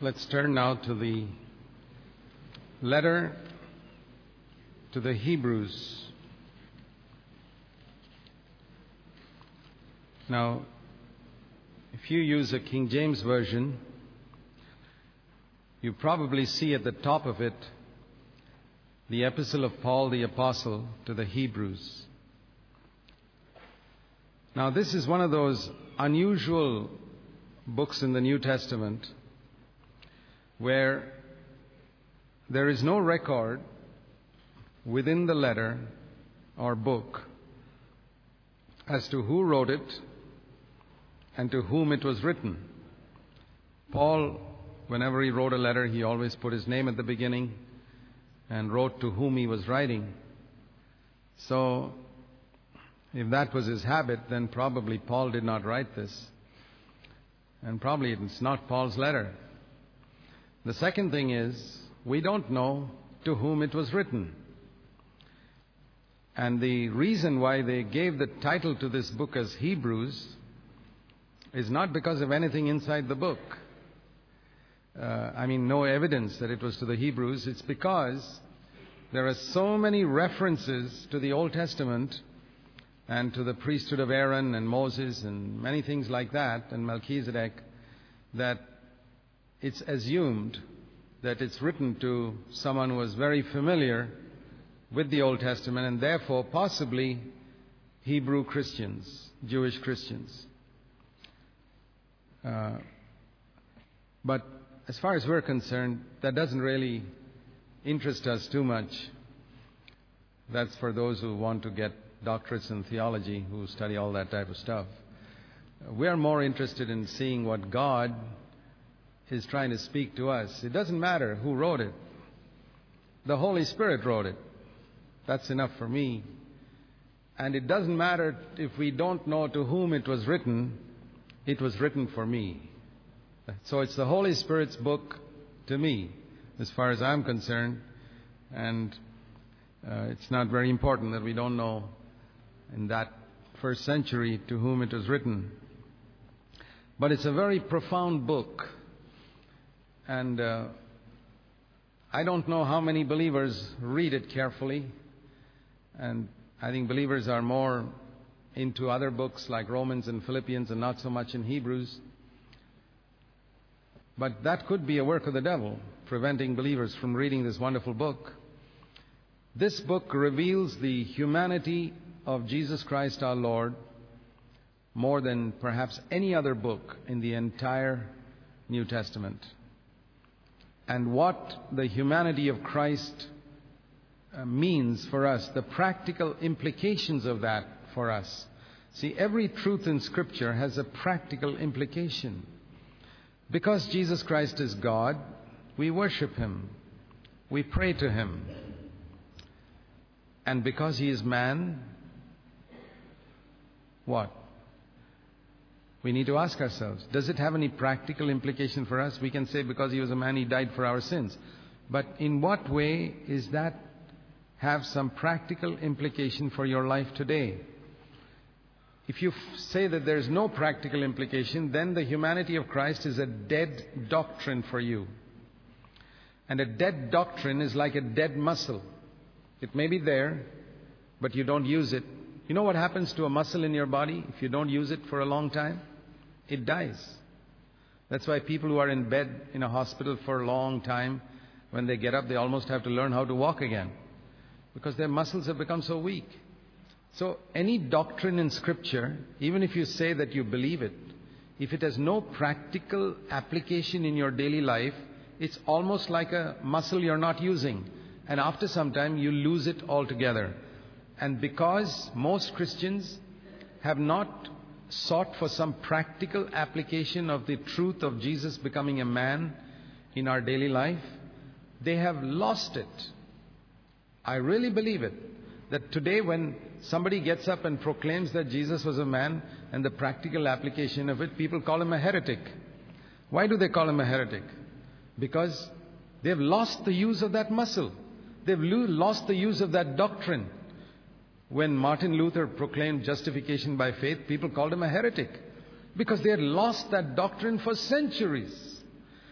Let's turn now to the letter to the Hebrews. Now, if you use a King James Version, you probably see at the top of it the Epistle of Paul the Apostle to the Hebrews. Now, this is one of those unusual books in the New Testament where there is no record within the letter or book as to who wrote it and to whom it was written. Paul, whenever he wrote a letter, he always put his name at the beginning and wrote to whom he was writing. So, if that was his habit, then probably Paul did not write this. And probably it's not Paul's letter. The second thing is, we don't know to whom it was written. And the reason why they gave the title to this book as Hebrews is not because of anything inside the book. No evidence that it was to the Hebrews. It's because there are so many references to the Old Testament and to the priesthood of Aaron and Moses and many things like that, and Melchizedek, that it's assumed that it's written to someone who was very familiar with the Old Testament and therefore possibly Hebrew Christians, Jewish Christians. But as far as we're concerned, that doesn't really interest us too much. That's for those who want to get doctorates in theology, who study all that type of stuff. We are more interested in seeing what God is trying to speak to us. It doesn't matter who wrote it. The Holy Spirit wrote it. That's enough for me. And it doesn't matter if we don't know to whom it was written. It was written for me. So it's the Holy Spirit's book to me, as far as I'm concerned. And it's not very important that we don't know in that first century to whom it was written. But it's a very profound book. And I don't know how many believers read it carefully. And I think believers are more into other books like Romans and Philippians and not so much in Hebrews. But that could be a work of the devil, preventing believers from reading this wonderful book. This book reveals the humanity of Jesus Christ our Lord more than perhaps any other book in the entire New Testament. And what the humanity of Christ means for us, the practical implications of that for us. See, every truth in Scripture has a practical implication. Because Jesus Christ is God, we worship Him. We pray to Him. And because He is man, what? We need to ask ourselves, does it have any practical implication for us? We can say because He was a man, He died for our sins. But in what way is that have some practical implication for your life today? If you say that there is no practical implication, then the humanity of Christ is a dead doctrine for you. And a dead doctrine is like a dead muscle. It may be there, but you don't use it. You know what happens to a muscle in your body if you don't use it for a long time? It dies. That's why people who are in bed in a hospital for a long time, when they get up, they almost have to learn how to walk again, because their muscles have become so weak. So any doctrine in Scripture, even if you say that you believe it, if it has no practical application in your daily life, it's almost like a muscle you're not using. And after some time, you lose it altogether. And because most Christians have not sought for some practical application of the truth of Jesus becoming a man in our daily life, they have lost it. I really believe it. That today when somebody gets up and proclaims that Jesus was a man and the practical application of it, people call him a heretic. Why do they call him a heretic? Because they've lost the use of that muscle. They've lost the use of that doctrine. When Martin Luther proclaimed justification by faith, people called him a heretic because they had lost that doctrine for centuries.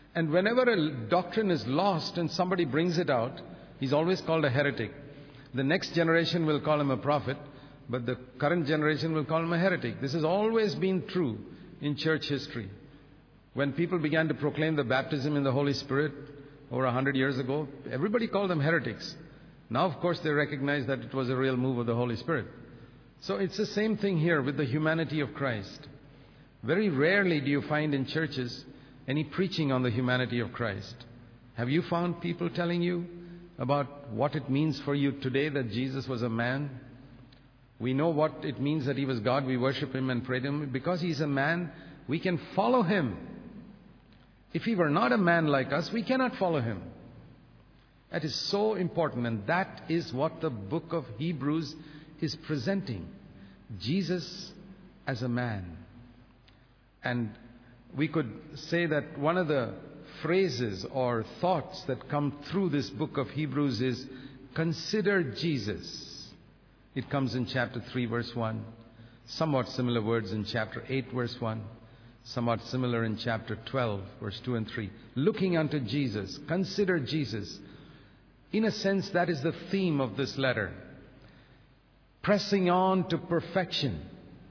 And whenever a doctrine is lost and somebody brings it out, he's always called a heretic. The next generation will call him a prophet, but the current generation will call him a heretic. This has always been true in church history. When people began to proclaim the baptism in the Holy Spirit over 100 years ago, everybody called them heretics. Now, of course, they recognize that it was a real move of the Holy Spirit. So it's the same thing here with the humanity of Christ. Very rarely do you find in churches any preaching on the humanity of Christ. Have you found people telling you about what it means for you today that Jesus was a man? We know what it means that He was God. We worship Him and pray to Him. Because He's a man, we can follow Him. If He were not a man like us, we cannot follow Him. That is so important, and that is what the book of Hebrews is presenting. Jesus as a man. And we could say that one of the phrases or thoughts that come through this book of Hebrews is, consider Jesus. It comes in chapter 3 verse 1. Somewhat similar words in chapter 8 verse 1. Somewhat similar in chapter 12 verse 2 and 3. Looking unto Jesus. Consider Jesus. In a sense, that is the theme of this letter. Pressing on to perfection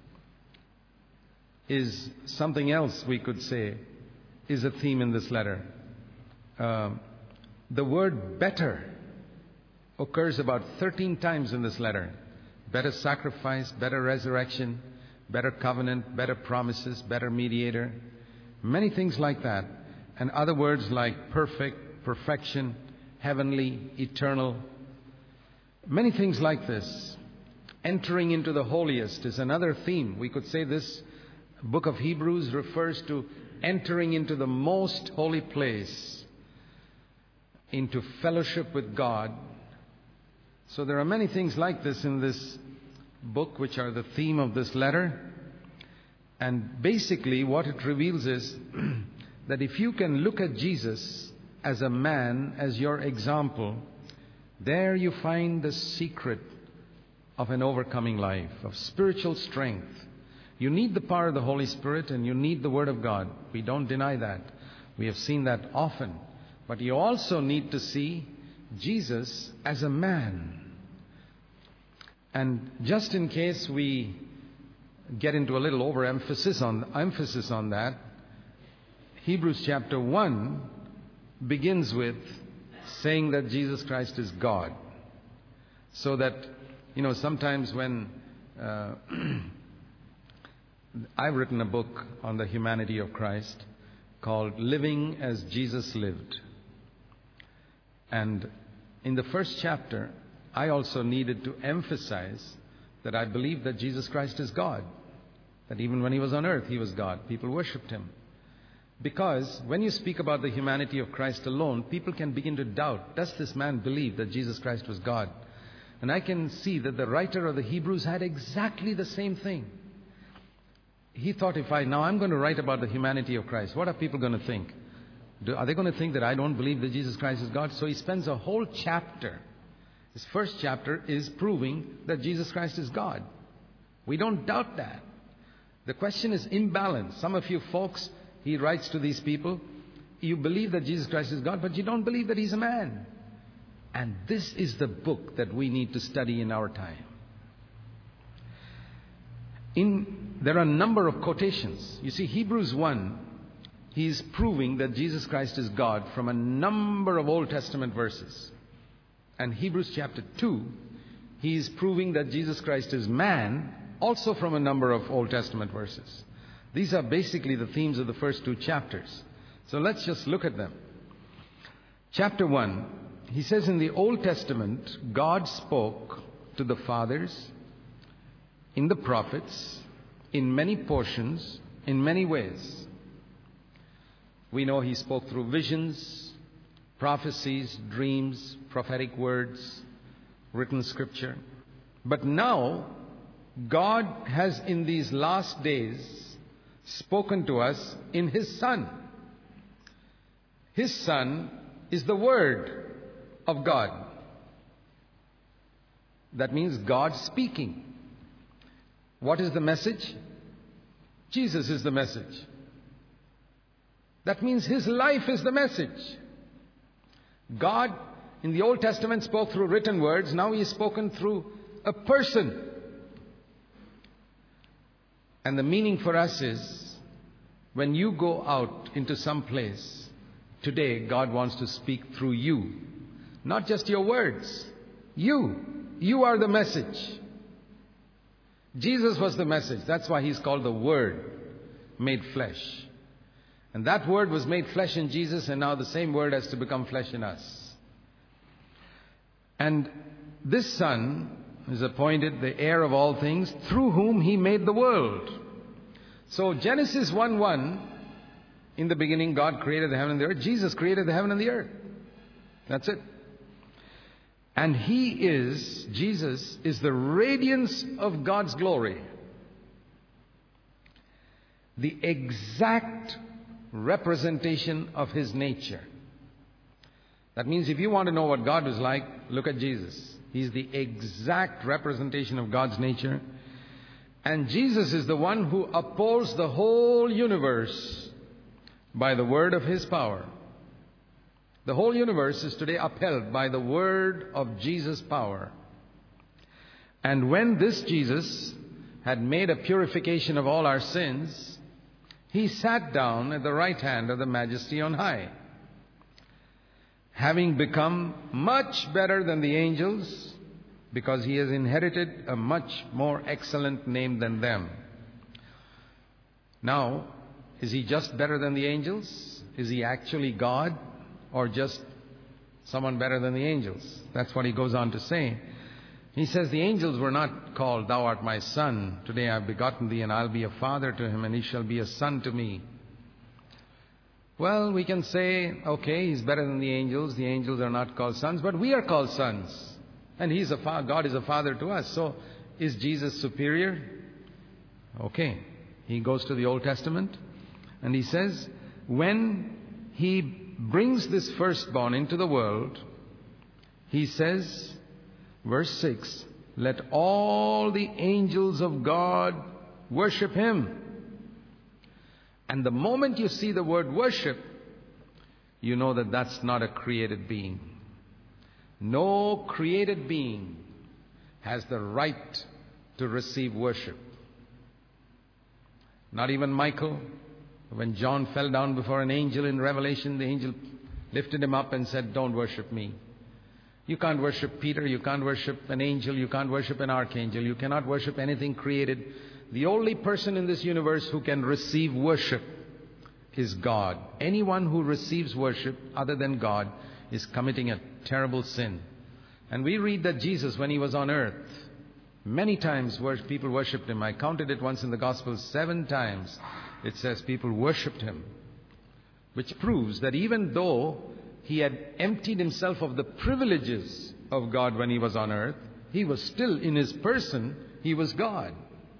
is something else we could say is a theme in this letter. The word better occurs about 13 times in this letter. Better sacrifice, better resurrection, better covenant, better promises, better mediator. Many things like that. And other words like perfect, perfection, heavenly, eternal. Many things like this. Entering into the holiest is another theme. We could say this book of Hebrews refers to entering into the most holy place, into fellowship with God. So there are many things like this in this book which are the theme of this letter. And basically what it reveals is that if you can look at Jesus as a man, as your example, there you find the secret of an overcoming life, of spiritual strength. You need the power of the Holy Spirit and you need the Word of God. We don't deny that. We have seen that often. But you also need to see Jesus as a man. And just in case we get into a little emphasis on that, Hebrews chapter 1 begins with saying that Jesus Christ is God. So that, sometimes when I've written a book on the humanity of Christ called Living as Jesus Lived. And in the first chapter, I also needed to emphasize that I believe that Jesus Christ is God. That even when He was on earth, He was God. People worshipped Him. Because when you speak about the humanity of Christ alone, people can begin to doubt, does this man believe that Jesus Christ was God? And I can see that the writer of the Hebrews had exactly the same thing. He thought, I'm going to write about the humanity of Christ, what are people going to think? Are they going to think that I don't believe that Jesus Christ is God? So he spends a whole chapter. His first chapter is proving that Jesus Christ is God. We don't doubt that. The question is imbalance. Some of you folks, he writes to these people, you believe that Jesus Christ is God, but you don't believe that He's a man. And this is the book that we need to study in our time. There are a number of quotations. You see, Hebrews 1, he's proving that Jesus Christ is God from a number of Old Testament verses. And Hebrews chapter 2, he's proving that Jesus Christ is man, also from a number of Old Testament verses. These are basically the themes of the first two chapters. So let's just look at them. Chapter 1, he says in the Old Testament, God spoke to the fathers, in the prophets, in many portions, in many ways. We know He spoke through visions, prophecies, dreams, prophetic words, written scripture. But now, God has in these last days spoken to us in His Son. His Son is the Word of God. That means God speaking. What is the message? Jesus is the message. That means His life is the message. God in the Old Testament spoke through written words. Now He is spoken through a person. And the meaning for us is, when you go out into some place, today God wants to speak through you. Not just your words. You are the message. Jesus was the message. That's why He's called the Word made flesh. And that Word was made flesh in Jesus, and now the same Word has to become flesh in us. And this Son is appointed the heir of all things, through whom He made the world. So Genesis 1:1, in the beginning God created the heaven and the earth. Jesus created the heaven and the earth. That's it. And Jesus is the radiance of God's glory. The exact representation of His nature. That means if you want to know what God was like, look at Jesus. He's the exact representation of God's nature. And Jesus is the one who upholds the whole universe by the word of His power. The whole universe is today upheld by the word of Jesus' power. And when this Jesus had made a purification of all our sins, He sat down at the right hand of the Majesty on high, having become much better than the angels, because He has inherited a much more excellent name than them. Now, is He just better than the angels? Is He actually God? Or just someone better than the angels? That's what He goes on to say. He says, the angels were not called, "Thou art my son. Today I have begotten thee, and I'll be a father to him, and he shall be a son to me." Well, we can say, okay, He's better than the angels. The angels are not called sons, but we are called sons. And God is a father to us. So, is Jesus superior? Okay. He goes to the Old Testament, and He says, when He brings this firstborn into the world, He says, verse 6, "Let all the angels of God worship Him." And the moment you see the word worship, you know that that's not a created being. No created being has the right to receive worship. Not even Michael. When John fell down before an angel in Revelation, the angel lifted him up and said, "Don't worship me." You can't worship Peter, you can't worship an angel, you can't worship an archangel, you cannot worship anything created. The only person in this universe who can receive worship is God. Anyone who receives worship other than God is committing a terrible sin. And we read that Jesus, when He was on earth, many times people worshipped Him. I counted it once in the Gospels, 7 times. It says people worshipped Him, which proves that even though He had emptied Himself of the privileges of God when He was on earth, He was still in His person, He was God.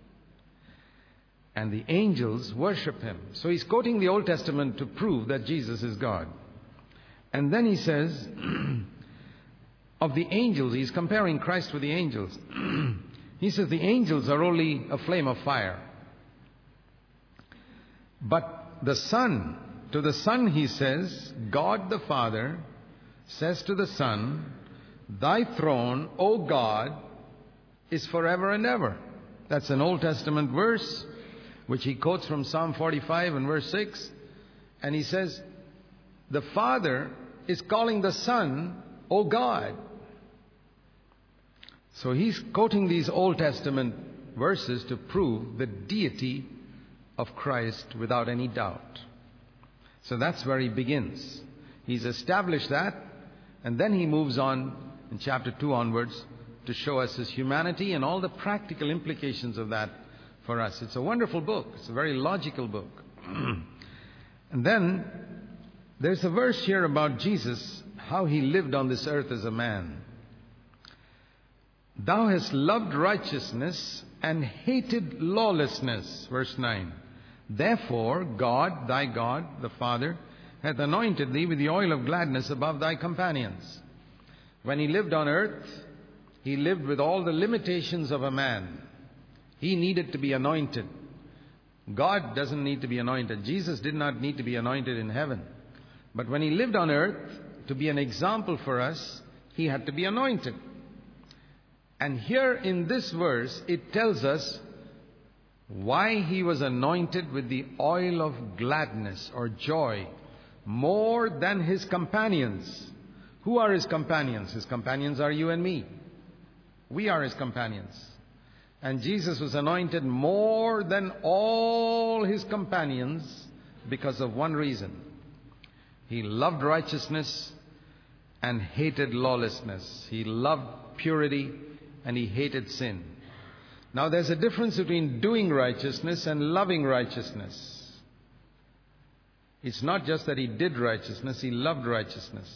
And the angels worship Him. So He's quoting the Old Testament to prove that Jesus is God. And then He says, of the angels, He's comparing Christ with the angels. He says the angels are only a flame of fire. But the Son, to the Son He says, God the Father says to the Son, "Thy throne, O God, is forever and ever." That's an Old Testament verse, which He quotes from Psalm 45 and verse 6. And He says, the Father is calling the Son, "O God." So He's quoting these Old Testament verses to prove the deity of Christ without any doubt. So that's where He begins. He's established that, and then He moves on in chapter 2 onwards to show us His humanity and all the practical implications of that for us. It's a wonderful book. It's a very logical book. And then there's a verse here about Jesus, how He lived on this earth as a man. "Thou hast loved righteousness and hated lawlessness." Verse 9. "Therefore God, thy God, the Father, hath anointed thee with the oil of gladness above thy companions." When He lived on earth, He lived with all the limitations of a man. He needed to be anointed God doesn't need to be anointed. Jesus did not need to be anointed in heaven. But when He lived on earth, to be an example for us, He had to be anointed. And here in this verse, it tells us why He was anointed with the oil of gladness or joy more than His companions. Who are His companions? His companions are you and me. We are His companions. And Jesus was anointed more than all His companions because of one reason. He loved righteousness and hated lawlessness. He loved purity and He hated sin. Now there's a difference between doing righteousness and loving righteousness. It's not just that He did righteousness, He loved righteousness.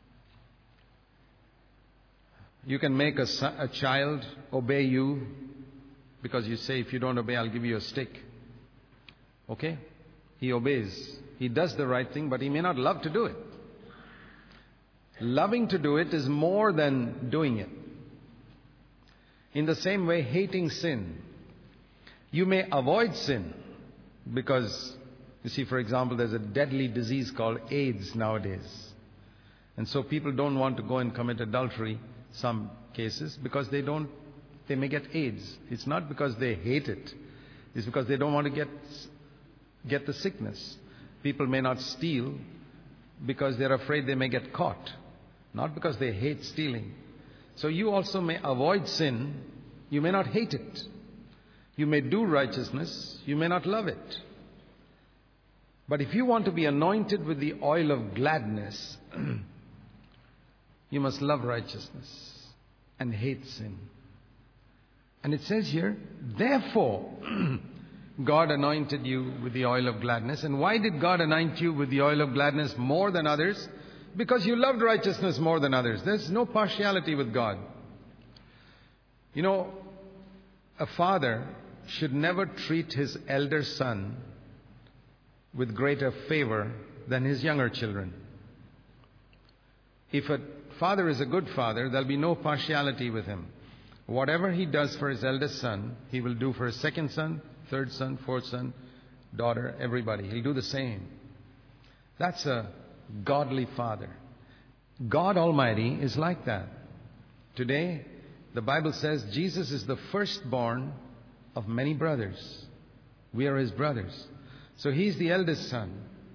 You can make a child obey you because you say, if you don't obey, I'll give you a stick. Okay? He obeys. He does the right thing, but he may not love to do it. Loving to do it is more than doing it. In the same way, hating sin. You may avoid sin because, you see, for example, there's a deadly disease called AIDS nowadays. And so people don't want to go and commit adultery, some cases, because they may get AIDS. It's not because they hate it. It's because they don't want to get the sickness. People may not steal because they're afraid they may get caught. Not because they hate stealing. So you also may avoid sin. You may not hate it. You may do righteousness. You may not love it. But if you want to be anointed with the oil of gladness, you must love righteousness and hate sin. And it says here, therefore, God anointed you with the oil of gladness. And why did God anoint you with the oil of gladness more than others? Because you loved righteousness more than others. There's no partiality with God. You know, a father should never treat his elder son with greater favor than his younger children. If a father is a good father, there'll be no partiality with him. Whatever he does for his eldest son, he will do for his second son, third son, fourth son, daughter, everybody. He'll do the same. That's a godly father. God Almighty is like that. Today, the Bible says Jesus is the firstborn of many brothers. We are His brothers. So He's the eldest son.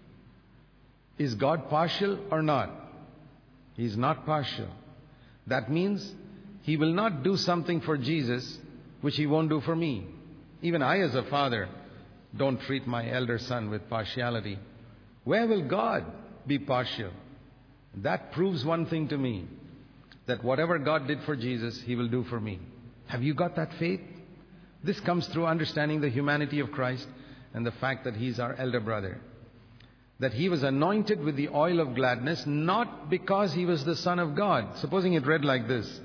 Is God partial or not? He's not partial. That means He will not do something for Jesus which He won't do for me. Even I as a father don't treat my elder son with partiality. Where will God be partial? That proves one thing to me, that whatever God did for Jesus, He will do for me. Have you got that faith? This comes through understanding the humanity of Christ and the fact that He's our elder brother. That He was anointed with the oil of gladness, not because He was the Son of God. Supposing it read like this: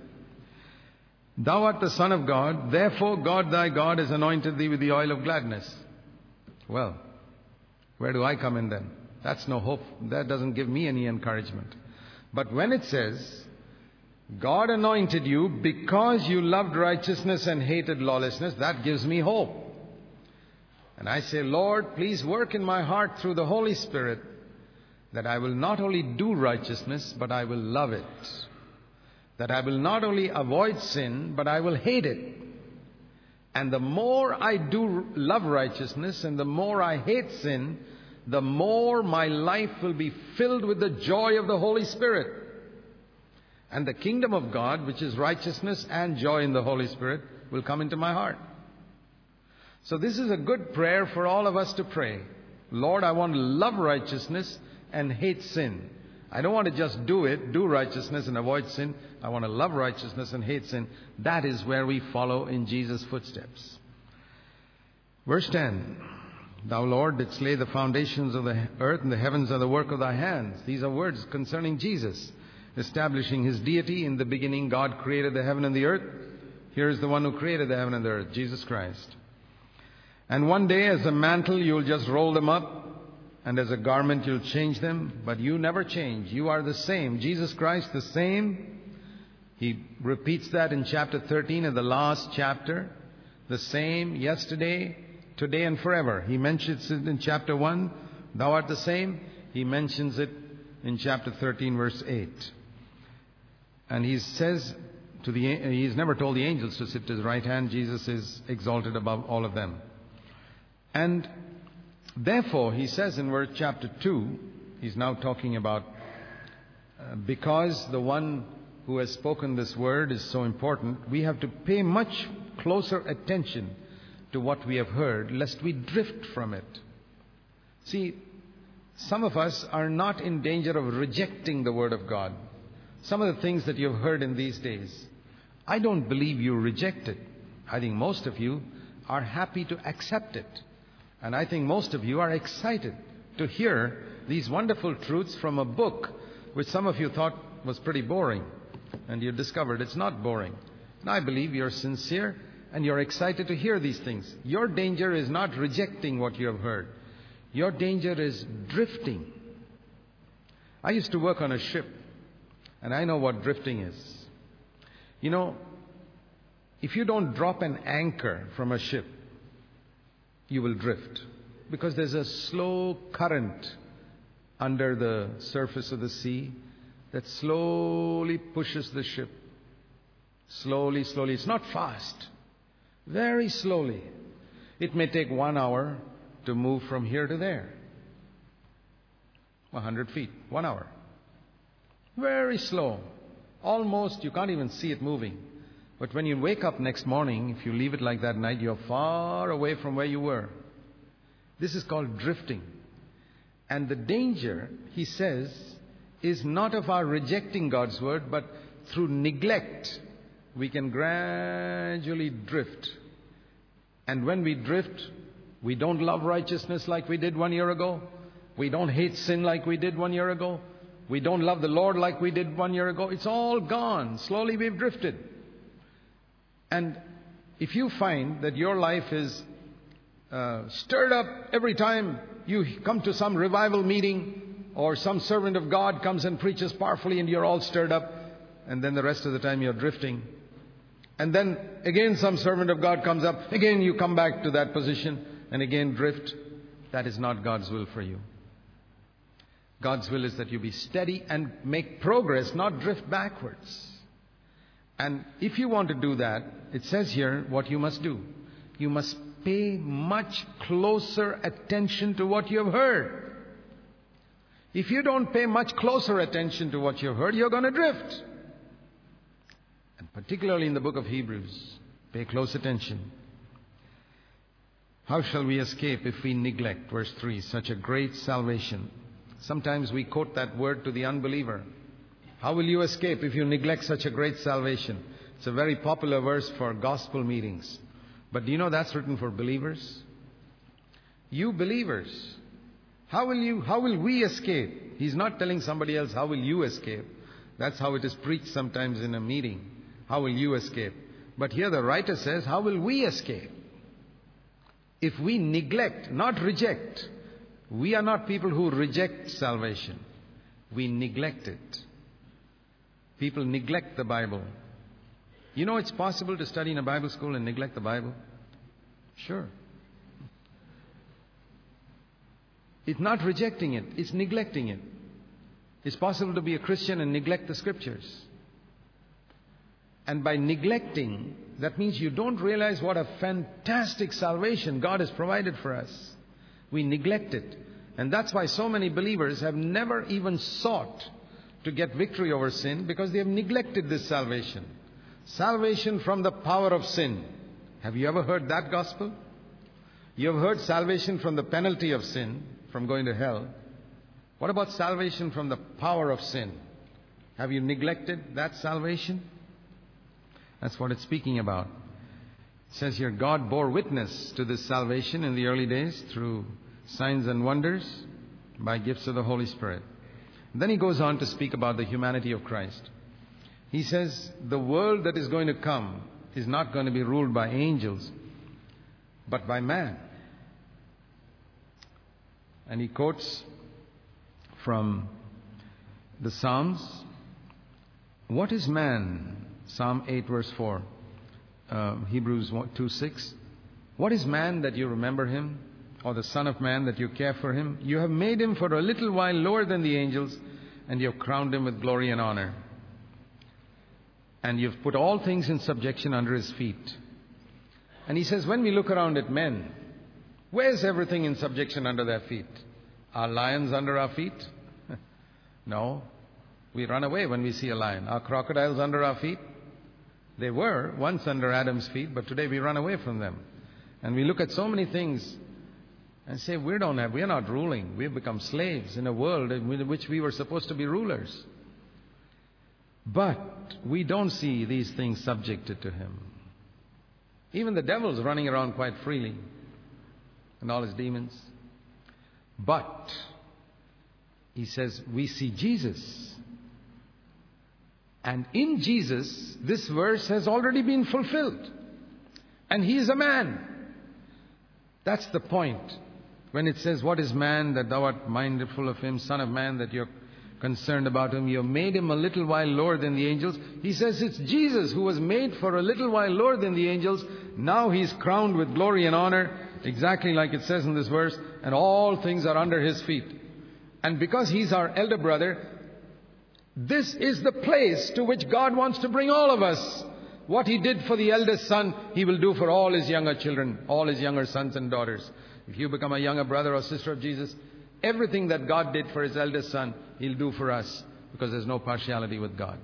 Thou art the Son of God, therefore God thy God has anointed thee with the oil of gladness. Well, where do I come in then? That's no hope. That doesn't give me any encouragement. But when it says, God anointed you because you loved righteousness and hated lawlessness, that gives me hope. And I say, Lord, please work in my heart through the Holy Spirit that I will not only do righteousness, but I will love it. That I will not only avoid sin, but I will hate it. And the more I do love righteousness and the more I hate sin, the more my life will be filled with the joy of the Holy Spirit. And the kingdom of God, which is righteousness and joy in the Holy Spirit, will come into my heart. So this is a good prayer for all of us to pray. Lord, I want to love righteousness and hate sin. I don't want to just do righteousness and avoid sin. I want to love righteousness and hate sin. That is where we follow in Jesus' footsteps. Verse 10. Thou, Lord, didst lay the foundations of the earth, and the heavens are the work of thy hands. These are words concerning Jesus, establishing His deity. In the beginning, God created the heaven and the earth. Here is the one who created the heaven and the earth, Jesus Christ. And one day, as a mantle, you'll just roll them up, and as a garment, you'll change them. But you never change. You are the same. Jesus Christ, the same. He repeats that in chapter 13, in the last chapter. The same yesterday, today and forever. He mentions it in chapter 1, thou art the same. He mentions it in chapter 13, verse 8. And he says he's never told the angels to sit to his right hand. Jesus is exalted above all of them. And therefore, he says in verse chapter 2, he's now talking about because the one who has spoken this word is so important, we have to pay much closer attention to what we have heard, lest we drift from it. See, some of us are not in danger of rejecting the word of God. Some of the things that you've heard in these days, I don't believe you reject it. I think most of you are happy to accept it. And I think most of you are excited to hear these wonderful truths from a book which some of you thought was pretty boring. And you discovered it's not boring. And I believe you're sincere and you're excited to hear these things. Your danger is not rejecting what you have heard. Your danger is drifting. I used to work on a ship, and I know what drifting is. You know, if you don't drop an anchor from a ship, you will drift. Because there's a slow current under the surface of the sea that slowly pushes the ship. Slowly, slowly. It's not fast. Very slowly. It may take 1 hour to move from here to there. 100 feet, 1 hour. Very slow. Almost, you can't even see it moving. But when you wake up next morning, if you leave it like that night, you're far away from where you were. This is called drifting. And the danger, he says, is not of our rejecting God's word, but through neglect, we can gradually drift. And when we drift, we don't love righteousness like we did 1 year ago. We don't hate sin like we did 1 year ago. We don't love the Lord like we did 1 year ago. It's all gone. Slowly we've drifted. And if you find that your life is stirred up every time you come to some revival meeting or some servant of God comes and preaches powerfully and you're all stirred up, and then the rest of the time you're drifting. And then again some servant of God comes up, again you come back to that position and again drift. That is not God's will for you. God's will is that you be steady and make progress, not drift backwards. And if you want to do that, it says here what you must do. You must pay much closer attention to what you have heard. If you don't pay much closer attention to what you have heard, you're going to drift. And particularly in the book of Hebrews, pay close attention. How shall we escape if we neglect, verse 3, such a great salvation? Sometimes we quote that word to the unbeliever. How will you escape if you neglect such a great salvation? It's a very popular verse for gospel meetings. But do you know that's written for believers? You believers, how will we escape? He's not telling somebody else, how will you escape? That's how it is preached sometimes in a meeting. How will you escape? But here the writer says, how will we escape? If we neglect, not reject. We are not people who reject salvation. We neglect it. People neglect the Bible. You know it's possible to study in a Bible school and neglect the Bible? Sure. It's not rejecting it, it's neglecting it. It's possible to be a Christian and neglect the Scriptures. And by neglecting, that means you don't realize what a fantastic salvation God has provided for us. We neglect it. And that's why so many believers have never even sought to get victory over sin, because they have neglected this salvation. Salvation from the power of sin. Have you ever heard that gospel? You have heard salvation from the penalty of sin, from going to hell. What about salvation from the power of sin? Have you neglected that salvation? That's what it's speaking about. It says here, God bore witness to this salvation in the early days through signs and wonders by gifts of the Holy Spirit. And then he goes on to speak about the humanity of Christ. He says the world that is going to come is not going to be ruled by angels, but by man. And he quotes from the Psalms. What is man? Psalm 8 verse 4. Hebrews 2:6. What is man that you remember him? Or the Son of Man that you care for him? You have made him for a little while lower than the angels, and you have crowned him with glory and honor. And you've put all things in subjection under his feet. And he says, when we look around at men, where's everything in subjection under their feet? Are lions under our feet? No. We run away when we see a lion. Are crocodiles under our feet? They were once under Adam's feet, but today we run away from them. And we look at so many things and say, we are not ruling. We have become slaves in a world in which we were supposed to be rulers. But we don't see these things subjected to him. Even the devil's running around quite freely, and all his demons. But he says, we see Jesus. And in Jesus, this verse has already been fulfilled. And he is a man. That's the point. When it says, what is man that thou art mindful of him, Son of Man that you're concerned about him, you have made him a little while lower than the angels. He says it's Jesus who was made for a little while lower than the angels. Now he's crowned with glory and honor, exactly like it says in this verse, and all things are under his feet. And because he's our elder brother, this is the place to which God wants to bring all of us. What he did for the eldest son, he will do for all his younger children, all his younger sons and daughters. If you become a younger brother or sister of Jesus, everything that God did for his eldest son, he'll do for us, because there's no partiality with God.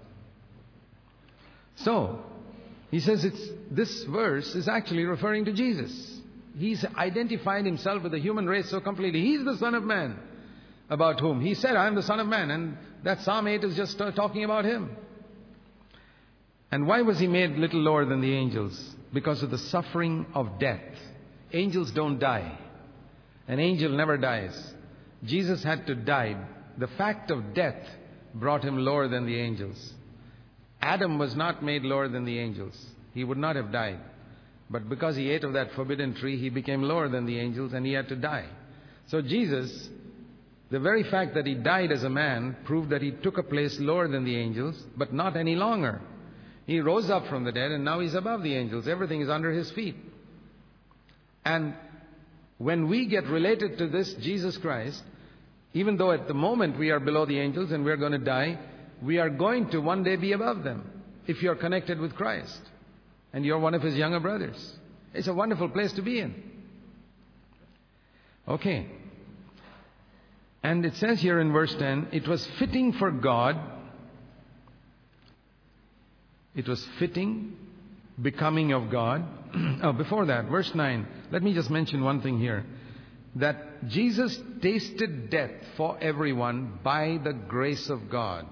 So, he says this verse is actually referring to Jesus. He's identified himself with the human race so completely. He's the Son of Man, about whom he said, I am the Son of Man. And that Psalm 8 is just talking about him. And why was he made little lower than the angels? Because of the suffering of death. Angels don't die. An angel never dies. Jesus had to die. The fact of death brought him lower than the angels. Adam was not made lower than the angels. He would not have died. But because he ate of that forbidden tree, he became lower than the angels and he had to die. So Jesus, the very fact that he died as a man, proved that he took a place lower than the angels, but not any longer. He rose up from the dead and now he's above the angels. Everything is under his feet. And when we get related to this Jesus Christ, even though at the moment we are below the angels and we're going to die, we are going to one day be above them if you're connected with Christ and you're one of his younger brothers. It's a wonderful place to be in. Okay. And it says here in verse 10, it was fitting for God, it was fitting, becoming of God. Before that, verse 9, let me just mention one thing here. That Jesus tasted death for everyone by the grace of God.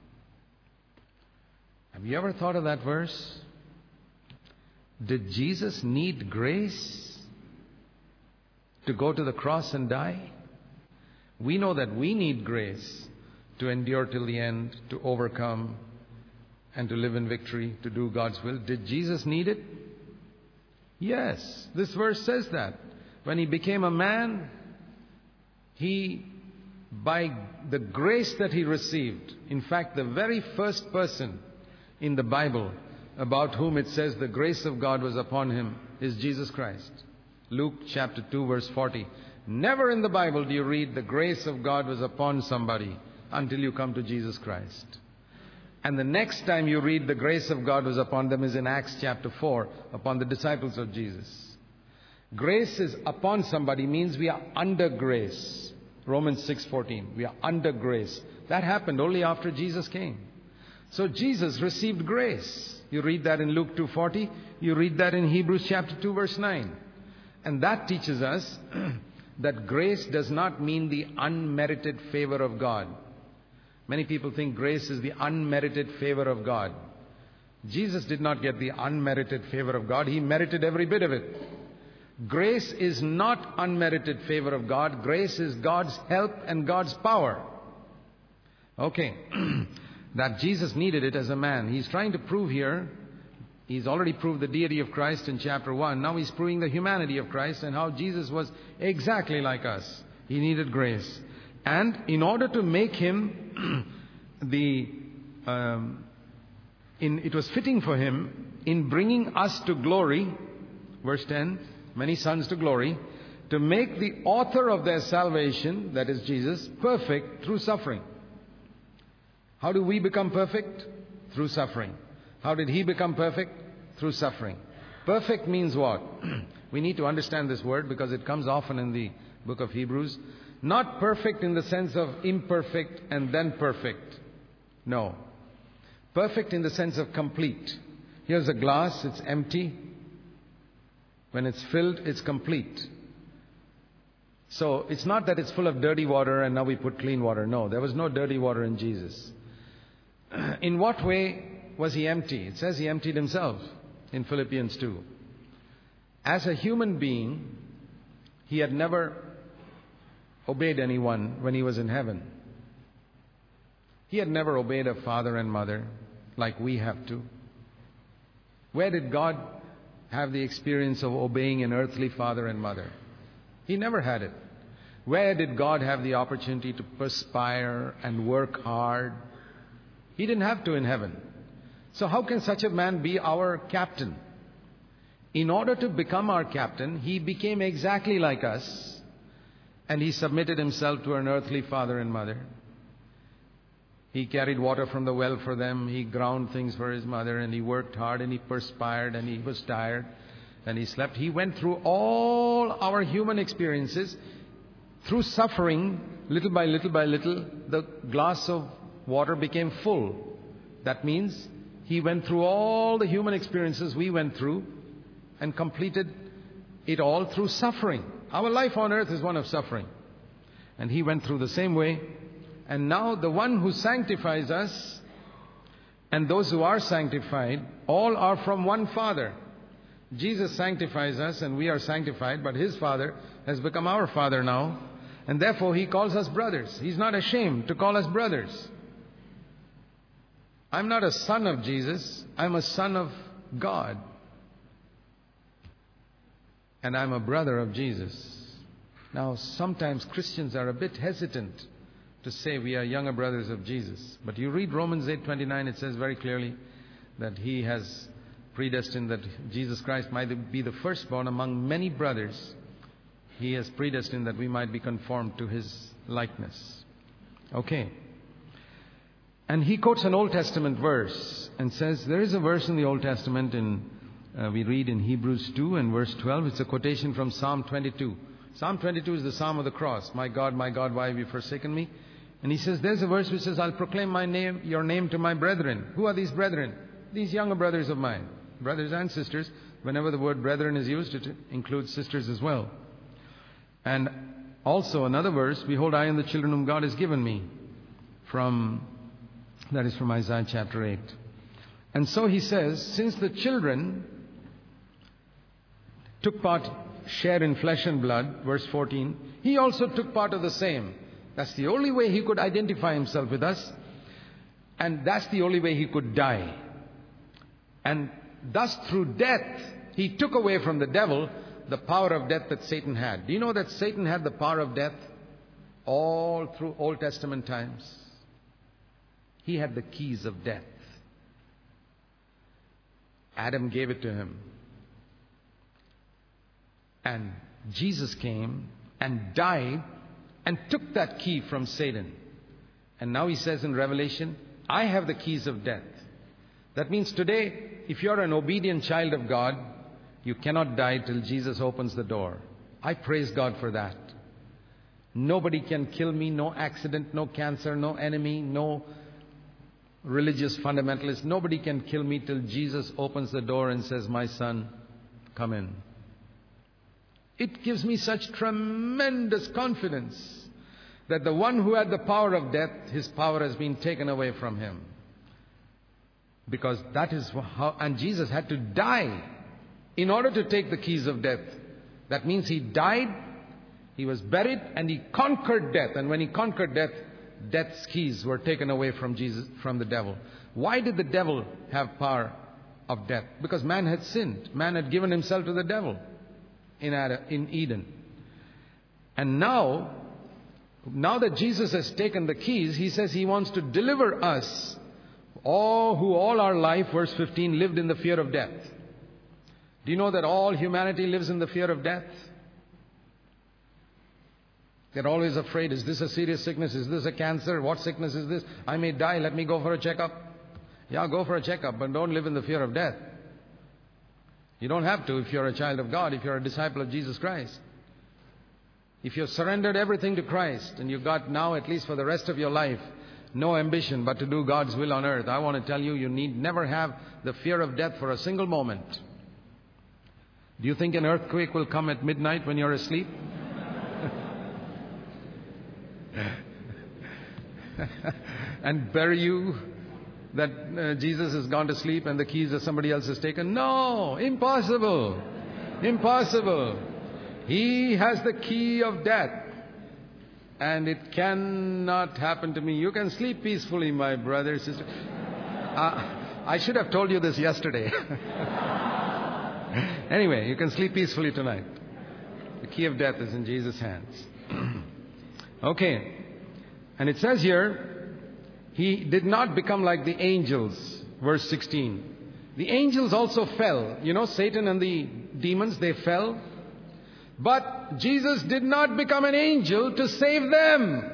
Have you ever thought of that verse? Did Jesus need grace to go to the cross and die? We know that we need grace to endure till the end, to overcome, and to live in victory, to do God's will. Did Jesus need it? Yes, this verse says that. When he became a man, he, by the grace that he received, in fact, the very first person in the Bible about whom it says the grace of God was upon him is Jesus Christ. Luke chapter 2 verse 40. Never in the Bible do you read the grace of God was upon somebody until you come to Jesus Christ. And the next time you read the grace of God was upon them is in Acts chapter 4, upon the disciples of Jesus. Grace is upon somebody means we are under grace. Romans 6:14. We are under grace. That happened only after Jesus came. So Jesus received grace. You read that in Luke 2:40. You read that in Hebrews chapter 2 verse 9. And that teaches us that grace does not mean the unmerited favor of God. Many people think grace is the unmerited favor of God. Jesus did not get the unmerited favor of God. He merited every bit of it. Grace is not unmerited favor of God. Grace is God's help and God's power. Okay. That Jesus needed it as a man. He's trying to prove here, he's already proved the deity of Christ in chapter 1. Now he's proving the humanity of Christ and how Jesus was exactly like us. He needed grace. And in order to make him it was fitting for him in bringing us to glory, verse 10, many sons to glory, to make the author of their salvation, that is Jesus, perfect through suffering. How do we become perfect? Through suffering. How did He become perfect? Through suffering. Perfect means what? We need to understand this word because it comes often in the book of Hebrews. Not perfect in the sense of imperfect and then perfect. No. Perfect in the sense of complete. Here's a glass, it's empty. When it's filled, it's complete. So it's not that it's full of dirty water and now we put clean water. No, there was no dirty water in Jesus. In what way was He empty? It says He emptied Himself in Philippians 2. As a human being, He had never obeyed anyone when He was in heaven. He had never obeyed a father and mother like we have to. Where did God have the experience of obeying an earthly father and mother? He never had it. Where did God have the opportunity to perspire and work hard? He didn't have to in heaven. So how can such a man be our captain? In order to become our captain, He became exactly like us, and He submitted Himself to an earthly father and mother. He carried water from the well for them. He ground things for His mother, and He worked hard, and He perspired, and He was tired, and He slept. He went through all our human experiences. Through suffering, little by little by little, the glass of water became full. That means He went through all the human experiences we went through and completed it all through suffering. Our life on earth is one of suffering. And He went through the same way. And now the one who sanctifies us and those who are sanctified, all are from one Father. Jesus sanctifies us and we are sanctified, but His Father has become our Father now. And therefore He calls us brothers. He's not ashamed to call us brothers. I'm not a son of Jesus. I'm a son of God. And I'm a brother of Jesus. Now, sometimes Christians are a bit hesitant to say we are younger brothers of Jesus. But you read Romans 8:29, it says very clearly that He has predestined that Jesus Christ might be the firstborn among many brothers. He has predestined that we might be conformed to His likeness. Okay. And he quotes an Old Testament verse and says, there is a verse in the Old Testament we read in Hebrews 2 and verse 12. It's a quotation from Psalm 22. Psalm 22 is the Psalm of the cross. My God, why have you forsaken me? And he says, there's a verse which says, I'll proclaim your name to my brethren. Who are these brethren? These younger brothers of mine. Brothers and sisters. Whenever the word brethren is used, it includes sisters as well. And also another verse, behold, I am the children whom God has given me. That is from Isaiah chapter 8. And so he says, since the children share in flesh and blood, verse 14, he also took part of the same. That's the only way he could identify himself with us. And that's the only way he could die. And thus through death, he took away from the devil the power of death that Satan had. Do you know that Satan had the power of death all through Old Testament times? He had the keys of death. Adam gave it to him. And Jesus came and died and took that key from Satan. And now he says in Revelation, I have the keys of death. That means today, if you're an obedient child of God, you cannot die till Jesus opens the door. I praise God for that. Nobody can kill me, no accident, no cancer, no enemy, no religious fundamentalist. Nobody can kill me till Jesus opens the door and says, my son, come in. It gives me such tremendous confidence that the one who had the power of death, his power has been taken away from him. Because that is how, and Jesus had to die in order to take the keys of death. That means he died, he was buried, and he conquered death. And when he conquered death, death's keys were taken away from Jesus, from the devil. Why did the devil have power of death? Because man had sinned. Man had given himself to the devil in Eden. And now that Jesus has taken the keys, he says he wants to deliver us, all who all our life, verse 15, lived in the fear of death. Do you know that all humanity lives in the fear of death? They're always afraid, is this a serious sickness? Is this a cancer? What sickness is this? I may die, let me go for a checkup. Yeah, go for a checkup, but don't live in the fear of death. You don't have to if you're a child of God, if you're a disciple of Jesus Christ. If you've surrendered everything to Christ and you've got now, at least for the rest of your life, no ambition but to do God's will on earth, I want to tell you, you need never have the fear of death for a single moment. Do you think an earthquake will come at midnight when you're asleep? And bury you that Jesus has gone to sleep and the keys that somebody else has taken? No, impossible. Impossible. He has the key of death. And it cannot happen to me. You can sleep peacefully, my brother, sister. I should have told you this yesterday. Anyway, you can sleep peacefully tonight. The key of death is in Jesus' hands. Okay. And it says here, he did not become like the angels. Verse 16. The angels also fell. You know, Satan and the demons, they fell. But Jesus did not become an angel to save them.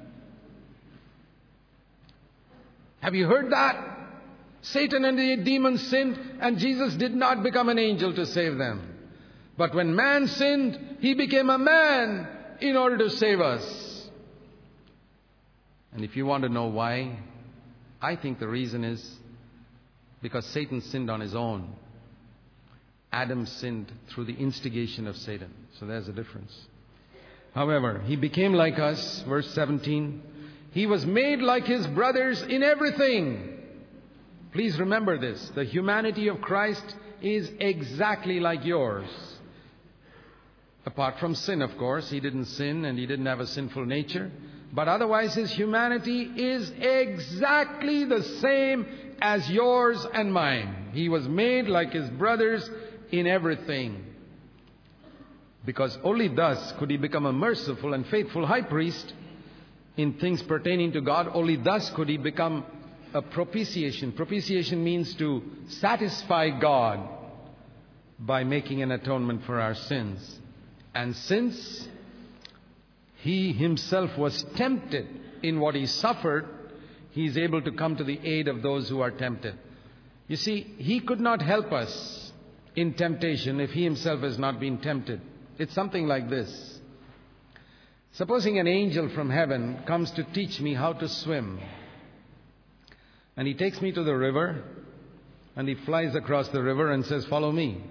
Have you heard that? Satan and the demons sinned, and Jesus did not become an angel to save them. But when man sinned, he became a man in order to save us. And if you want to know why, I think the reason is because Satan sinned on his own. Adam sinned through the instigation of Satan. So there's a difference. However, he became like us. Verse 17. He was made like his brothers in everything. Please remember this. The humanity of Christ is exactly like yours. Apart from sin, of course. He didn't sin and he didn't have a sinful nature. But otherwise, his humanity is exactly the same as yours and mine. He was made like his brothers in everything. Because only thus could he become a merciful and faithful high priest in things pertaining to God. Only thus could he become a propitiation. Propitiation means to satisfy God by making an atonement for our sins. And since he himself was tempted in what he suffered, he is able to come to the aid of those who are tempted. You see, he could not help us in temptation if he himself has not been tempted. It's something like this. Supposing an angel from heaven comes to teach me how to swim, and he takes me to the river, and he flies across the river and says, "Follow me."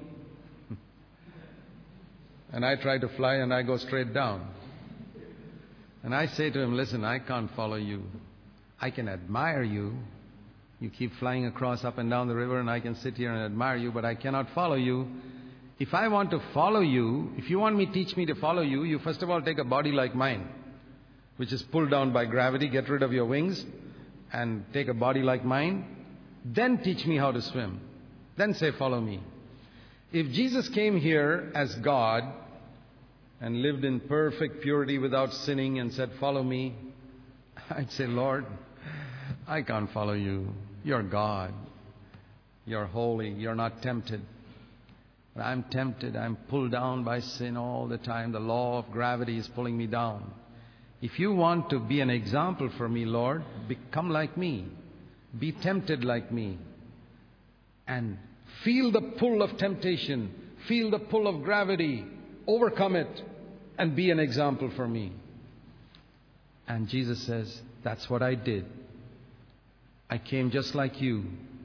And I try to fly and I go straight down. And I say to him, "Listen, I can't follow you. I can admire you. You keep flying across up and down the river and I can sit here and admire you, but I cannot follow you. If I want to follow you, if you want me, teach me to follow you, you first of all take a body like mine, which is pulled down by gravity, get rid of your wings, and take a body like mine. Then teach me how to swim. Then say, follow me." If Jesus came here as God and lived in perfect purity without sinning and said, "Follow me," I'd say, "Lord, I can't follow you. You're God. You're holy. You're not tempted. But I'm tempted. I'm pulled down by sin all the time. The law of gravity is pulling me down. If you want to be an example for me, Lord, become like me. Be tempted like me. And feel the pull of temptation. Feel the pull of gravity. Overcome it. And be an example for me." And Jesus says, "That's what I did. I came just like you.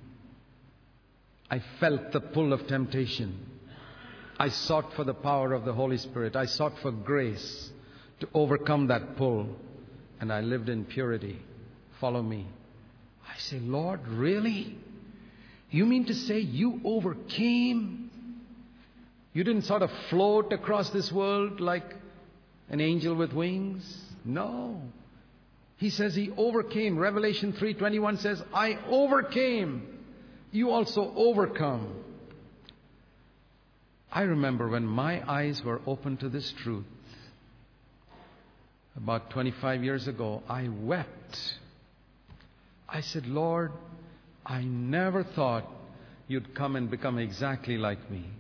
I felt the pull of temptation. I sought for the power of the Holy Spirit. I sought for grace to overcome that pull. And I lived in purity. Follow me." I say, "Lord, really? You mean to say you overcame? You didn't sort of float across this world like an angel with wings?" No. He says he overcame. Revelation 3:21 says, "I overcame. You also overcome." I remember when my eyes were open to this truth, about 25 years ago, I wept. I said, "Lord, I never thought you'd come and become exactly like me.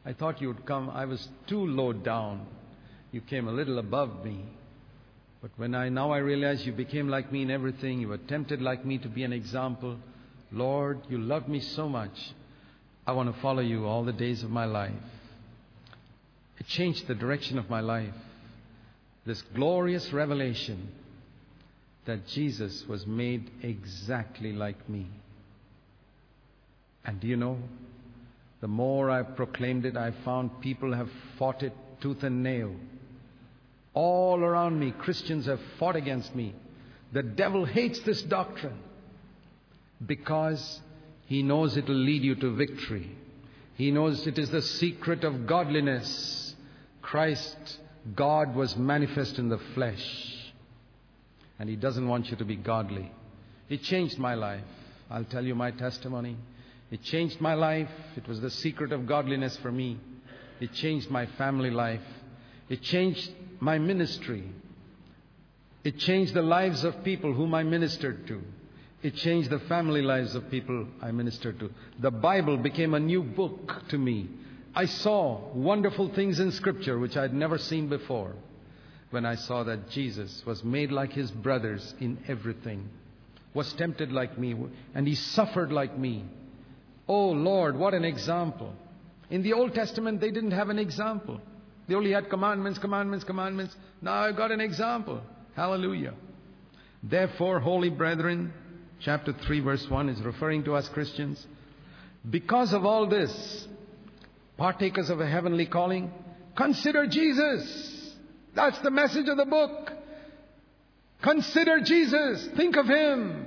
I thought you would come. I was too low down. You came a little above me. But now I realize you became like me in everything. You were tempted like me to be an example. Lord, you love me so much. I want to follow you all the days of my life. It changed the direction of my life. This glorious revelation that Jesus was made exactly like me. And do you know, the more I proclaimed it, I found people have fought it tooth and nail. All around me, Christians have fought against me. The devil hates this doctrine because he knows it will lead you to victory. He knows it is the secret of godliness. Christ, God, was manifest in the flesh. And He doesn't want you to be godly. It changed my life. I'll tell you my testimony. It changed my life. It was the secret of godliness for me. It changed my family life. It changed my ministry. It changed the lives of people whom I ministered to. It changed the family lives of people I ministered to. The Bible became a new book to me. I saw wonderful things in Scripture which I had never seen before when I saw that Jesus was made like His brothers in everything, was tempted like me, and He suffered like me. Oh Lord, what an example. In the Old Testament, they didn't have an example. They only had commandments, commandments, commandments. Now I've got an example. Hallelujah. Therefore, holy brethren, chapter 3 verse 1 is referring to us Christians. Because of all this, partakers of a heavenly calling, consider Jesus. That's the message of the book. Consider Jesus. Think of Him.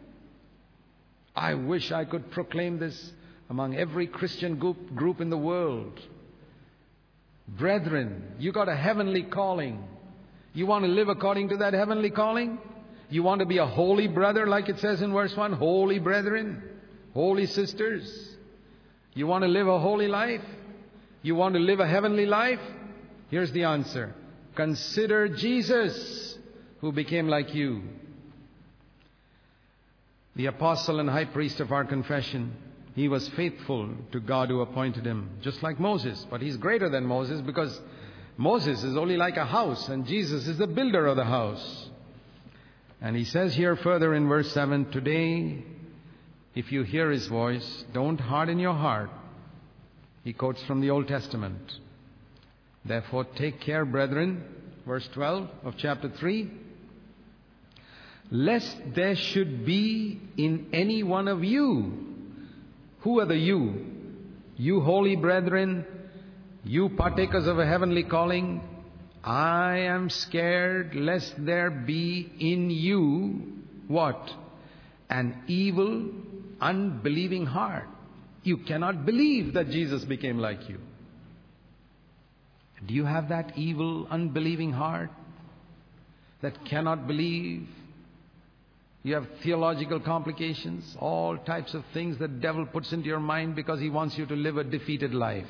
I wish I could proclaim this among every Christian group in the world. Brethren, you got a heavenly calling. You want to live according to that heavenly calling? You want to be a holy brother, like it says in verse 1, holy brethren, holy sisters. You want to live a holy life? You want to live a heavenly life? Here's the answer. Consider Jesus, who became like you. The apostle and high priest of our confession, he was faithful to God who appointed him, just like Moses. But he's greater than Moses because Moses is only like a house and Jesus is the builder of the house. And he says here further in verse 7, today, if you hear His voice, don't harden your heart. He quotes from the Old Testament. Therefore, take care, brethren, verse 12 of chapter 3, lest there should be in any one of you. Who are the you? You holy brethren, you partakers of a heavenly calling. I am scared lest there be in you, what? An evil, unbelieving heart. You cannot believe that Jesus became like you. Do you have that evil, unbelieving heart that cannot believe? You have theological complications, all types of things the devil puts into your mind because he wants you to live a defeated life.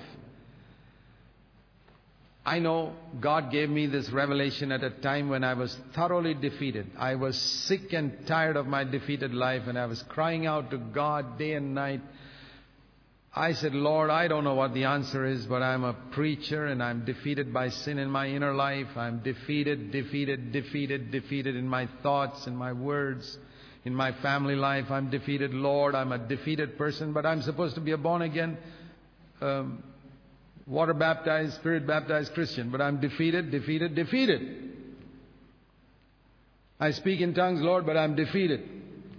I know God gave me this revelation at a time when I was thoroughly defeated. I was sick and tired of my defeated life, and I was crying out to God day and night. I said, Lord, I don't know what the answer is, but I'm a preacher and I'm defeated by sin in my inner life. I'm defeated in my thoughts, in my words, in my family life. I'm defeated. Lord, I'm a defeated person, but I'm supposed to be a born again, water baptized, spirit baptized Christian. But I'm defeated. I speak in tongues, Lord, but I'm defeated.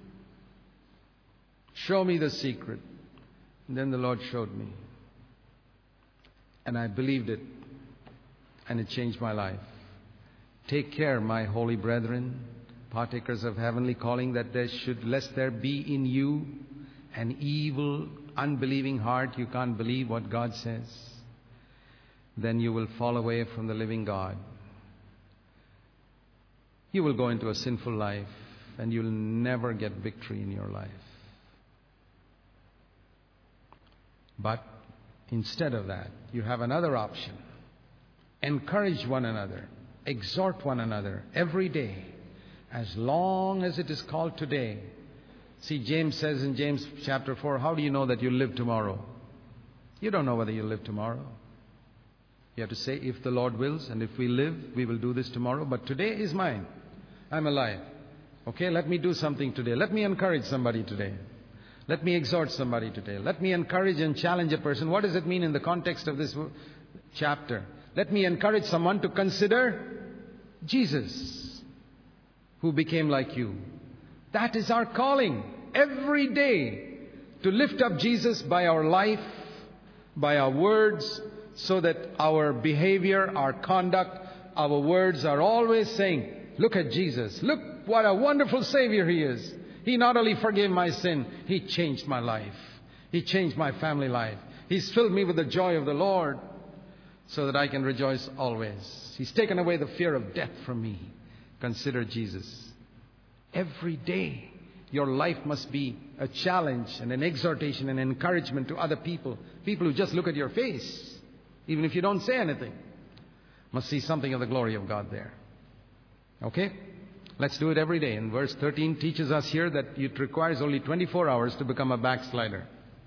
Show me the secret. And then the Lord showed me. And I believed it. And it changed my life. Take care, my holy brethren, partakers of heavenly calling, that lest there be in you an evil, unbelieving heart. You can't believe what God says. Then you will fall away from the living God. You will go into a sinful life and you'll never get victory in your life. But instead of that, you have another option. Encourage one another. Exhort one another every day, as long as it is called today. See, James says in James chapter 4, how do you know that you'll live tomorrow? You don't know whether you'll live tomorrow. You have to say, if the Lord wills and if we live, we will do this tomorrow. But today is mine. I'm alive. Okay, let me do something today. Let me encourage somebody today. Let me exhort somebody today. Let me encourage and challenge a person. What does it mean in the context of this chapter? Let me encourage someone to consider Jesus, who became like you. That is our calling every day, to lift up Jesus by our life, by our words, so that our behavior, our conduct, our words are always saying, look at Jesus. Look what a wonderful Savior He is. He not only forgave my sin, He changed my life. He changed my family life. He's filled me with the joy of the Lord so that I can rejoice always. He's taken away the fear of death from me. Consider Jesus. Every day, your life must be a challenge and an exhortation and encouragement to other people. People who just look at your face, even if you don't say anything, must see something of the glory of God there. Okay? Let's do it every day. And verse 13 teaches us here that it requires only 24 hours to become a backslider.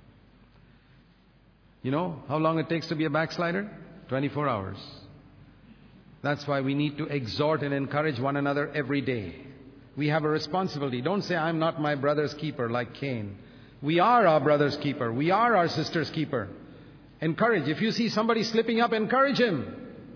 You know how long it takes to be a backslider? 24 hours. That's why we need to exhort and encourage one another every day. We have a responsibility. Don't say, I'm not my brother's keeper like Cain. We are our brother's keeper. We are our sister's keeper. Encourage. If you see somebody slipping up, encourage him.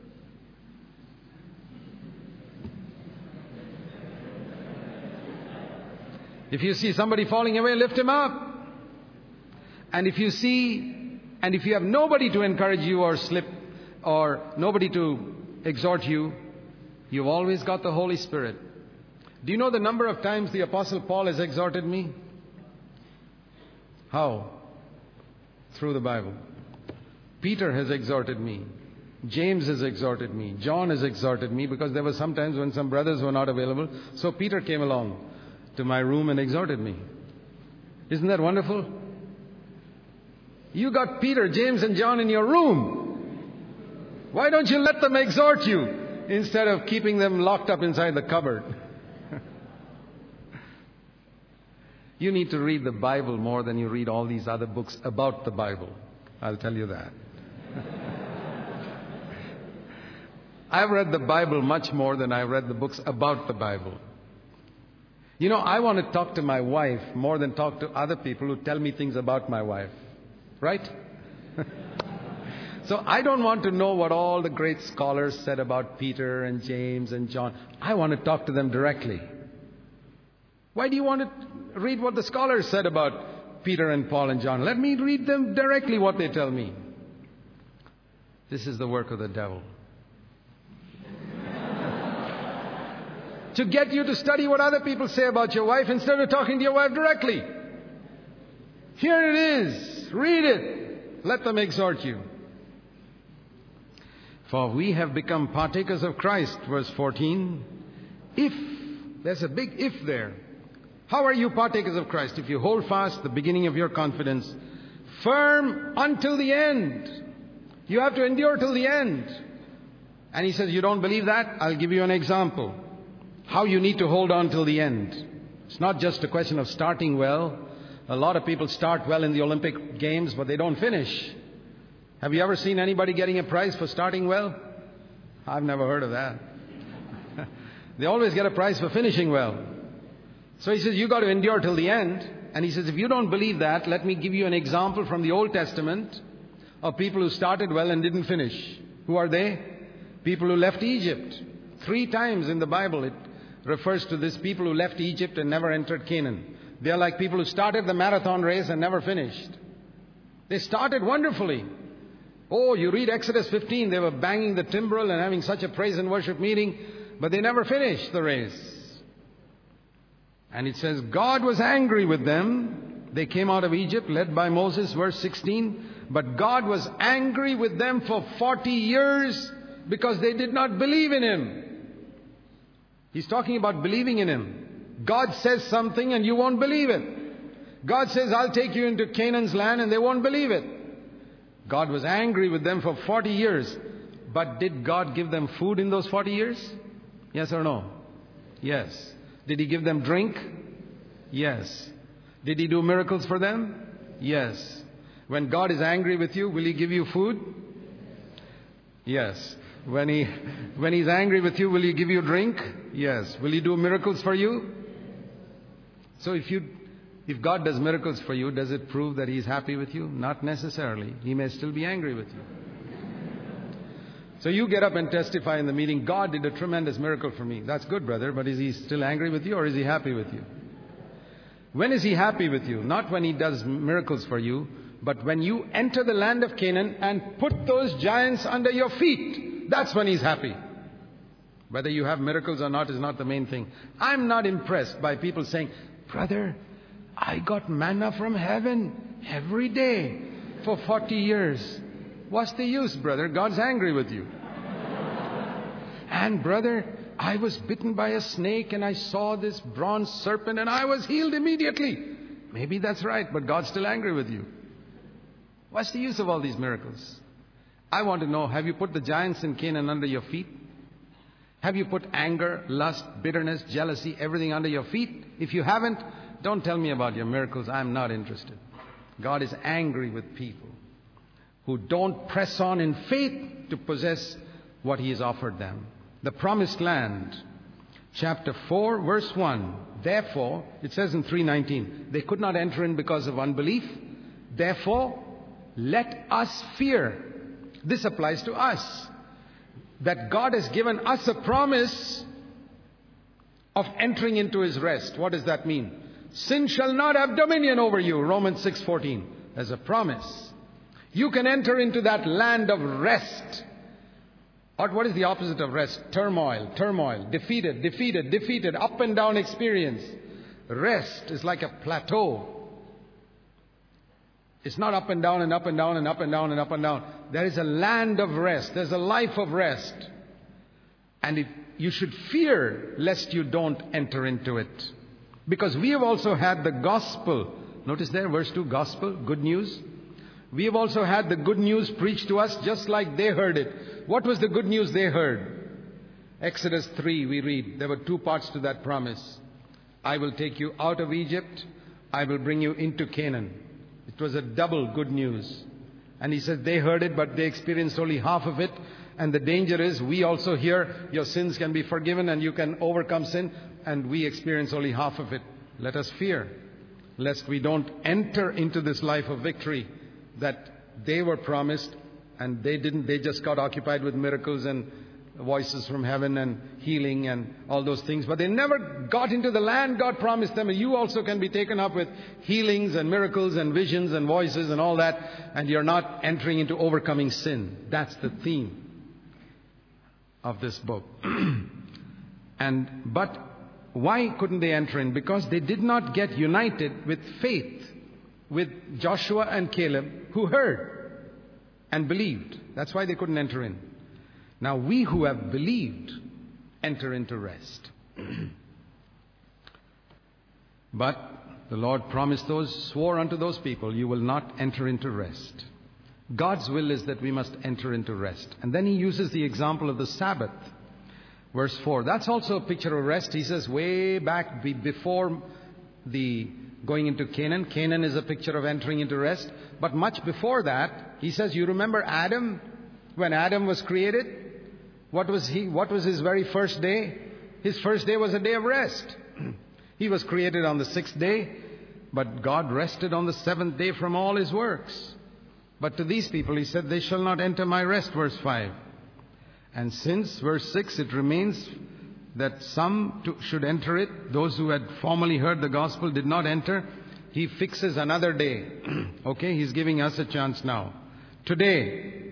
If you see somebody falling away, lift him up. And if you have nobody to encourage you or slip, or nobody to exhort you, you've always got the Holy Spirit. Do you know the number of times the Apostle Paul has exhorted me? How? Through the Bible. Peter has exhorted me. James has exhorted me. John has exhorted me, because there were some times when some brothers were not available. So Peter came along to my room and exhorted me. Isn't that wonderful? You got Peter, James and John in your room. Why don't you let them exhort you instead of keeping them locked up inside the cupboard? You need to read the Bible more than you read all these other books about the Bible. I'll tell you that. I've read the Bible much more than I've read the books about the Bible. You know, I want to talk to my wife more than talk to other people who tell me things about my wife. Right? So I don't want to know what all the great scholars said about Peter and James and John. I want to talk to them directly. Why do you want to read what the scholars said about Peter and Paul and John? Let me read them directly what they tell me. This is the work of the devil. To get you to study what other people say about your wife instead of talking to your wife directly. Here it is. Read it. Let them exhort you. For we have become partakers of Christ, verse 14. If, there's a big if there. How are you partakers of Christ? If you hold fast the beginning of your confidence, firm until the end. You have to endure till the end. And he says, you don't believe that? I'll give you an example. How you need to hold on till the end. It's not just a question of starting well. A lot of people start well in the Olympic Games, but they don't finish. Have you ever seen anybody getting a prize for starting well? I've never heard of that. They always get a prize for finishing well. So he says, you got to endure till the end. And he says, if you don't believe that, let me give you an example from the Old Testament of people who started well and didn't finish. Who are they? People who left Egypt. 3 times in the Bible it refers to this, people who left Egypt and never entered Canaan. They are like people who started the marathon race and never finished. They started wonderfully. Oh, you read Exodus 15, they were banging the timbrel and having such a praise and worship meeting, but they never finished the race. And it says, God was angry with them. They came out of Egypt, led by Moses, verse 16. But God was angry with them for 40 years because they did not believe in Him. He's talking about believing in Him. God says something and you won't believe it. God says, I'll take you into Canaan's land, and they won't believe it. God was angry with them for 40 years. But did God give them food in those 40 years? Yes or no? Yes. Did He give them drink? Yes. Did He do miracles for them? Yes. When God is angry with you, will He give you food? Yes. When He's angry with you, will He give you drink? Yes. Will He do miracles for you? So if God does miracles for you, does it prove that He's happy with you? Not necessarily. He may still be angry with you. So you get up and testify in the meeting, God did a tremendous miracle for me. That's good, brother, but is He still angry with you or is He happy with you? When is He happy with you? Not when He does miracles for you, but when you enter the land of Canaan and put those giants under your feet. That's when He's happy. Whether you have miracles or not is not the main thing. I'm not impressed by people saying, brother, I got manna from heaven every day for 40 years. What's the use, brother? God's angry with you. And brother, I was bitten by a snake and I saw this bronze serpent and I was healed immediately. Maybe that's right, but God's still angry with you. What's the use of all these miracles? I want to know, have you put the giants in Canaan under your feet? Have you put anger, lust, bitterness, jealousy, everything under your feet? If you haven't, don't tell me about your miracles. I'm not interested. God is angry with people who don't press on in faith to possess what He has offered them. The promised land, chapter 4, verse 1. Therefore, it says in 3:19, they could not enter in because of unbelief. Therefore, let us fear. This applies to us. That God has given us a promise of entering into His rest. What does that mean? Sin shall not have dominion over you. Romans 6:14. There's a promise. You can enter into that land of rest. Or what is the opposite of rest? Turmoil, defeated, up and down experience. Rest is like a plateau. It's not up and down and up and down and up and down and up and down. There is a land of rest. There's a life of rest. And you should fear lest you don't enter into it. Because we have also had the gospel. Notice there, verse 2, gospel, good news. We have also had the good news preached to us just like they heard it. What was the good news they heard? Exodus 3, we read, there were two parts to that promise. I will take you out of Egypt. I will bring you into Canaan. It was a double good news. And He said they heard it, but they experienced only half of it. And the danger is we also hear your sins can be forgiven and you can overcome sin. And we experience only half of it. Let us fear, lest we don't enter into this life of victory that they were promised and they didn't. They just got occupied with miracles and voices from heaven and healing and all those things. But they never got into the land God promised them. And you also can be taken up with healings and miracles and visions and voices and all that. And you're not entering into overcoming sin. That's the theme of this book. But why couldn't they enter in? Because they did not get united with faith with Joshua and Caleb, who heard and believed. That's why they couldn't enter in. Now we who have believed enter into rest. But the Lord promised swore unto those people, you will not enter into rest. God's will is that we must enter into rest. And then He uses the example of the Sabbath. Verse 4. That's also a picture of rest. He says way back before the going into Canaan. Canaan is a picture of entering into rest. But much before that, He says, you remember Adam? When Adam was created, what was his very first day? His first day was a day of rest. He was created on the 6th day, but God rested on the 7th day from all His works. But to these people He said, they shall not enter my rest, verse 5. And since, verse 6, it remains that some should enter it. Those who had formerly heard the gospel did not enter. He fixes another day. Okay, He's giving us a chance now. Today.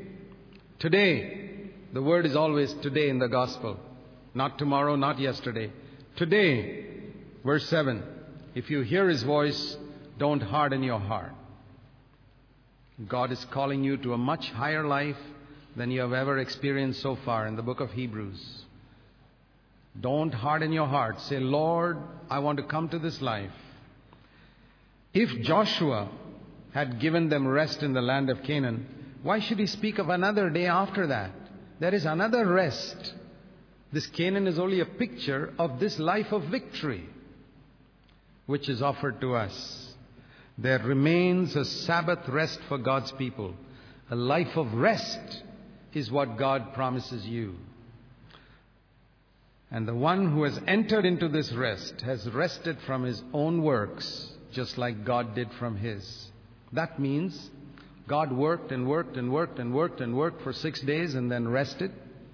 The word is always today in the gospel. Not tomorrow, not yesterday. Today, verse 7. If you hear His voice, don't harden your heart. God is calling you to a much higher life than you have ever experienced so far in the book of Hebrews. Don't harden your heart. Say, Lord, I want to come to this life. If Joshua had given them rest in the land of Canaan, why should He speak of another day after that? There is another rest. This Canaan is only a picture of this life of victory which is offered to us. There remains a Sabbath rest for God's people, a life of rest is what God promises you. And the one who has entered into this rest has rested from his own works, just like God did from his. That means God worked and worked and worked and worked and worked for 6 days and then rested.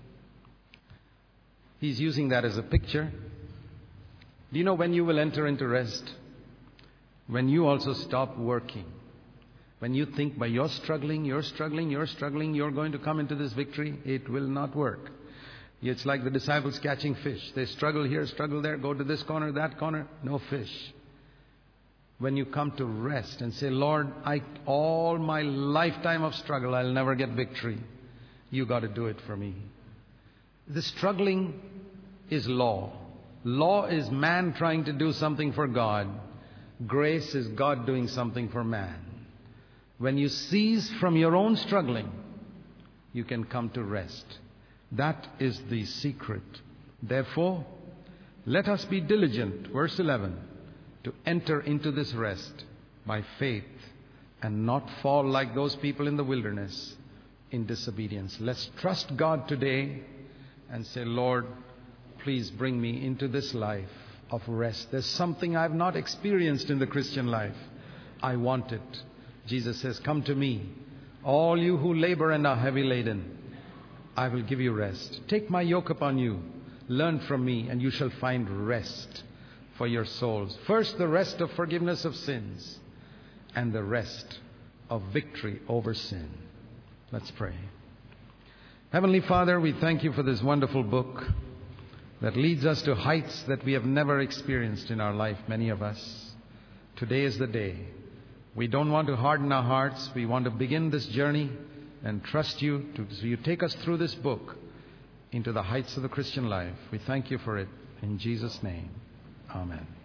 He's using that as a picture. Do you know when you will enter into rest? When you also stop working. When you think by you're struggling, you're going to come into this victory, it will not work. It's like the disciples catching fish. They struggle here, struggle there, go to this corner, that corner, no fish. When you come to rest and say, Lord, all my lifetime of struggle, I'll never get victory. You got to do it for me. The struggling is law. Law is man trying to do something for God. Grace is God doing something for man. When you cease from your own struggling, you can come to rest. That is the secret. Therefore, let us be diligent, verse 11, to enter into this rest by faith and not fall like those people in the wilderness in disobedience. Let's trust God today and say, Lord, please bring me into this life of rest. There's something I've not experienced in the Christian life. I want it. Jesus says, come to me, all you who labor and are heavy laden. I will give you rest. Take my yoke upon you. Learn from me, and you shall find rest for your souls. First, the rest of forgiveness of sins, and the rest of victory over sin. Let's pray. Heavenly Father, we thank you for this wonderful book that leads us to heights that we have never experienced in our life, many of us. Today is the day. We don't want to harden our hearts. We want to begin this journey and trust you so you take us through this book into the heights of the Christian life. We thank you for it. In Jesus' name, amen.